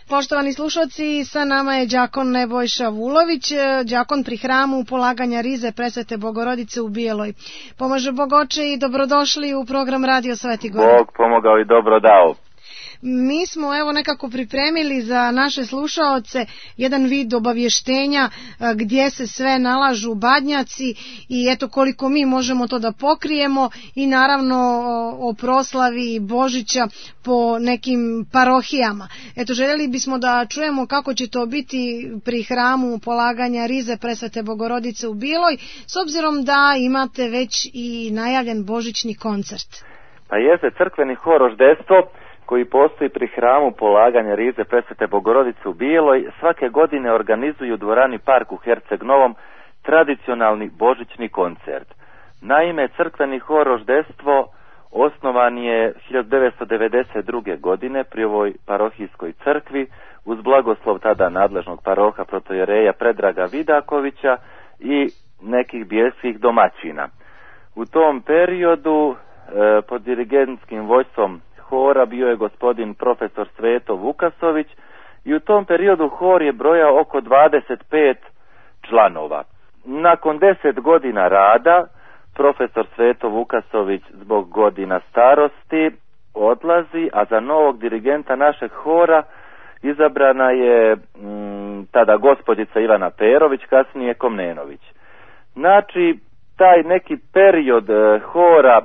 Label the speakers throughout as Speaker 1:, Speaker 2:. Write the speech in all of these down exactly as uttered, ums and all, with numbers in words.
Speaker 1: Poštovani slušalci, sa nama je đakon Nebojša Vulović, đakon pri hramu polaganja rize Presvete Bogorodice u Bijeloj. Pomaže Bog Oče i dobrodošli u program Radio Sveti Gora.
Speaker 2: Bog pomogao i dobro dao.
Speaker 1: Mi smo evo nekako pripremili za naše slušaoce jedan vid obavještenja gdje se sve nalažu badnjaci i eto koliko mi možemo to da pokrijemo i naravno o proslavi Božića po nekim parohijama. Eto željeli bismo da čujemo kako će to biti pri hramu polaganja rize Presvete Bogorodice u Bijeloj, s obzirom da imate već i najavljen božićni koncert.
Speaker 2: Pa jeste, crkveni hor Roždestvo koji postoji pri hramu polaganja rize Presvete Bogorodice u Bijeloj, svake godine organizuju u dvorani Park u Herceg Novom tradicionalni božićni koncert. Naime, crkveni hor Roždestvo osnovan je hiljadu devetsto devedeset druge. godine pri ovoj parohijskoj crkvi uz blagoslov tada nadležnog paroha protojereja Predraga Vidakovića i nekih bijeljskih domaćina. U tom periodu e, pod dirigentskim vojstvom hora bio je gospodin profesor Sveto Vukasović i u tom periodu hor je brojao oko dvadeset pet članova. Nakon deset godina rada profesor Sveto Vukasović zbog godina starosti odlazi, a za novog dirigenta našeg hora izabrana je m, tada gospođica Ivana Perović, kasnije Komnenović. Znači, taj neki period e, hora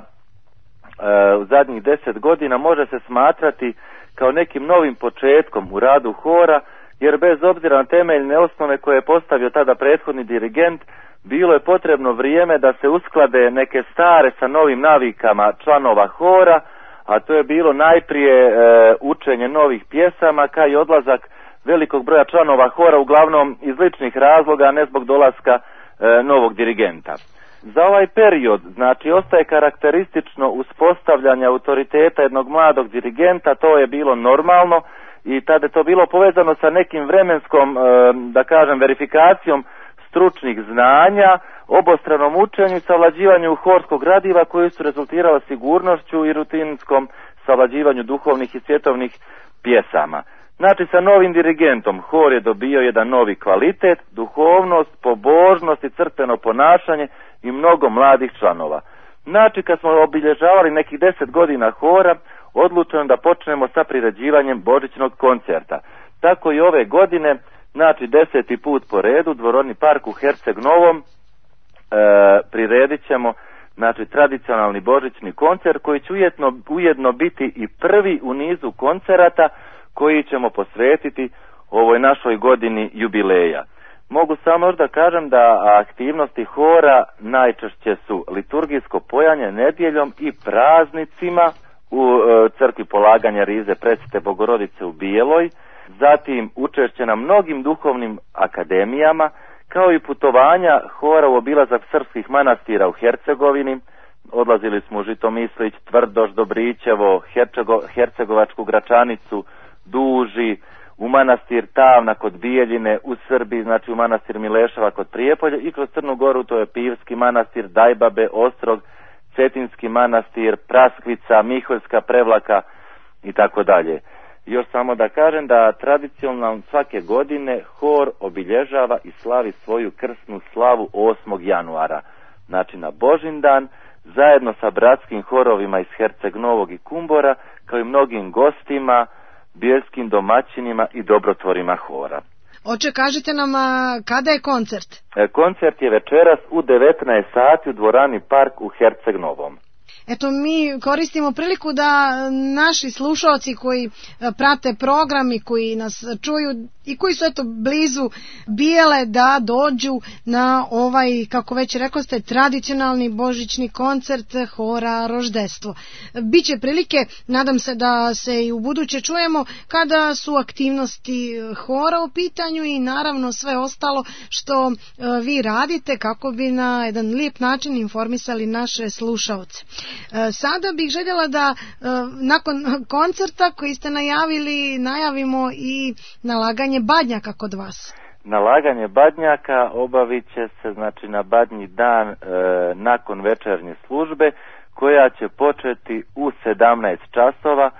Speaker 2: u zadnjih deset godina može se smatrati kao nekim novim početkom u radu hora, jer bez obzira na temeljne osnove koje je postavio tada prethodni dirigent, bilo je potrebno vrijeme da se usklade neke stare sa novim navikama članova hora, a to je bilo najprije e, učenje novih pjesama, kao i odlazak velikog broja članova hora, uglavnom iz ličnih razloga, a ne zbog dolaska e, novog dirigenta. Za ovaj period, znači, ostaje karakteristično uspostavljanje autoriteta jednog mladog dirigenta, to je bilo normalno i tada je to bilo povezano sa nekim vremenskom, da kažem, verifikacijom stručnih znanja, obostranom učenju i savlađivanju horskog gradiva koji su rezultirala sigurnošću i rutinskom savlađivanju duhovnih i svjetovnih pjesama. Znači, sa novim dirigentom hor je dobio jedan novi kvalitet, duhovnost, pobožnost i crkveno ponašanje i mnogo mladih članova. Znači, kad smo obilježavali nekih deset godina hora, odlučeno da počnemo sa priređivanjem božićnog koncerta. Tako i ove godine, znači deseti put po redu, dvorani Park u Herceg Novom, e, priredit ćemo znači, tradicionalni božićni koncert koji će ujedno, ujedno biti i prvi u nizu koncerata koji ćemo posvetiti ovoj našoj godini jubileja. Mogu samo možda kažem da aktivnosti hora najčešće su liturgijsko pojanje nedjeljom i praznicima u e, crkvi polaganja rize Presvete Bogorodice u Bijeloj, zatim učešće na mnogim duhovnim akademijama, kao i putovanja hora u obilazak srpskih manastira u Hercegovini. Odlazili smo u Žitomislić, Tvrdoš, Dobrićevo, Hercego, Hercegovačku Gračanicu, Duži, u manastir Tavna kod Bijeljine, u Srbiji, znači u manastir Mileševa kod Prijepolja i kroz Crnu Goru, to je Pivski manastir, Dajbabe, Ostrog, Cetinski manastir, Praskvica, Miholjska Prevlaka i tako dalje. Još samo da kažem da tradicionalno svake godine hor obilježava i slavi svoju krsnu slavu osmog januara, znači na Božindan, zajedno sa bratskim horovima iz Herceg Novog i Kumbora, kao i mnogim gostima, bijeljskim domaćinima i dobrotvorima hora.
Speaker 1: Oče, kažite nam, kada je koncert?
Speaker 2: E, koncert je večeras u devetnaest sati u dvorani Park u Herceg Novom.
Speaker 1: Eto, mi koristimo priliku da naši slušalci koji prate program i koji nas čuju i koji su eto blizu Bijele da dođu na ovaj, kako već rekao ste, tradicionalni božićni koncert hora Roždestvo. Biće prilike, nadam se da se i u buduće čujemo kada su aktivnosti hora u pitanju i naravno sve ostalo što vi radite kako bi na jedan lijep način informisali naše slušalce. Sada bih željela da nakon koncerta koji ste najavili, najavimo i nalaganje badnjaka kod vas.
Speaker 2: Nalaganje badnjaka obavit će se znači na badnji dan e, nakon večernje službe koja će početi u sedamnaest časova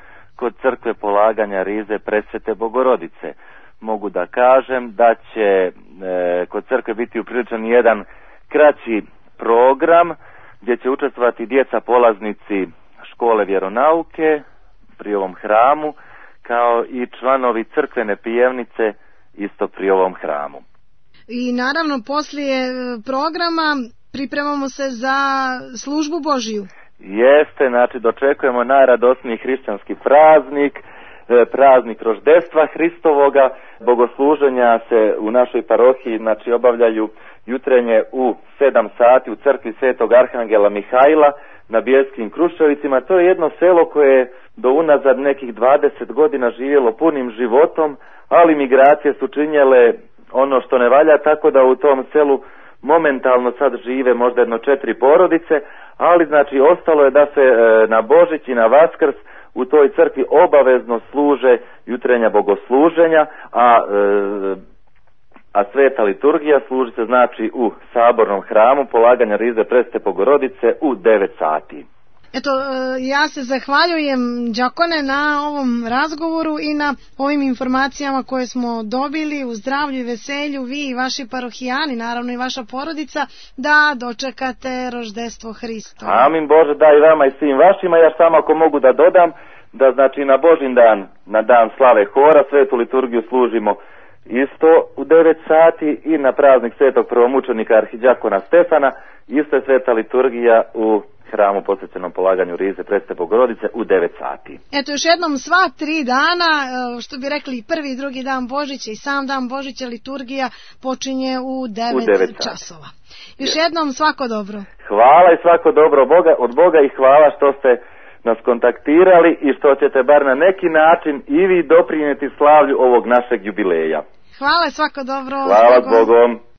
Speaker 2: kod crkve polaganja rize Presvete Bogorodice. Mogu da kažem da će e, kod crkve biti upriličan jedan kraći program gdje će učestvovati djeca polaznici škole vjeronauke pri ovom hramu, kao i članovi crkvene pijevnice isto pri ovom hramu.
Speaker 1: I naravno poslije programa pripremamo se za službu Božiju.
Speaker 2: Jeste, znači dočekujemo najradosniji hrišćanski praznik, praznik roždestva Hristovoga. Bogosluženja se u našoj parohiji znači obavljaju jutrenje u sedam sati u crkvi Svetog Arhangela Mihajla na Bijeljskim Kruševicima. To je jedno selo koje je do unazad nekih dvadeset godina živjelo punim životom, ali migracije su činjele ono što ne valja, tako da u tom selu momentalno sad žive možda jedno četiri porodice, ali znači ostalo je da se e, na Božić i na Vaskrs u toj crkvi obavezno služe jutrenja bogosluženja, a e, a sveta liturgija služi se znači u sabornom hramu polaganja rize Presvete Bogorodice u devet sati.
Speaker 1: Eto, ja se zahvaljujem đakone na ovom razgovoru i na ovim informacijama koje smo dobili u zdravlju i veselju, vi i vaši parohijani, naravno i vaša porodica, da dočekate roždestvo Hristova.
Speaker 2: Amin Bože, da i vama i svim vašima. Ja samo ako mogu da dodam da znači na Božin dan, na dan slave hora, svetu liturgiju služimo isto u devet sati i na praznik svetog prvomučenika arhidjakona Stefana isto je sveta liturgija u hramu posvećenom polaganju rize Presvete Bogorodice u devet sati.
Speaker 1: Eto, još jednom sva tri dana, što bi rekli prvi i drugi dan Božića i sam dan Božića, liturgija počinje u devet časova. Još yes. jednom svako dobro.
Speaker 2: Hvala i svako dobro Boga, od Boga i hvala što ste nas kontaktirali i što ćete bar na neki način i vi doprinijeti slavlju ovog našeg jubileja.
Speaker 1: Hvala, svako dobro.
Speaker 2: Hvala s Bogom.